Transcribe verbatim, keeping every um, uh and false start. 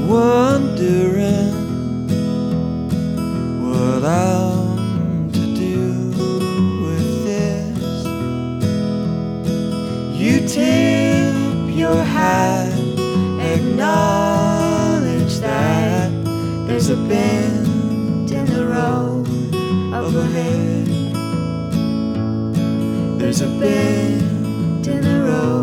wondering what I'm to do with this. You tip your hat, acknowledge that there's a bend in the road up ahead. There's a bend in the road